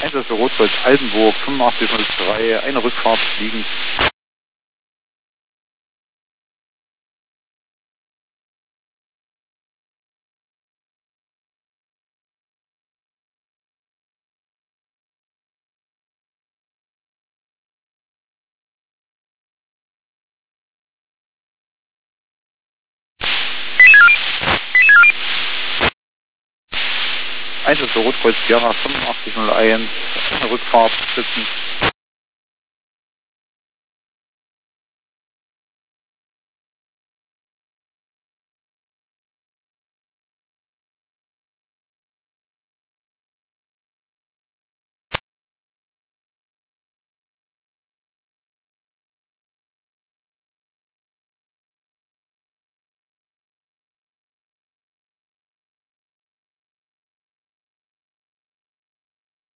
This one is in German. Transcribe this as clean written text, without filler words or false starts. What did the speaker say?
Einsatz für Rotkreuz Altenburg 8503, eine Rückfahrt fliegend. Einsatz für Rotkreuz Sierra 8501, eine Rückfahrt sitzend.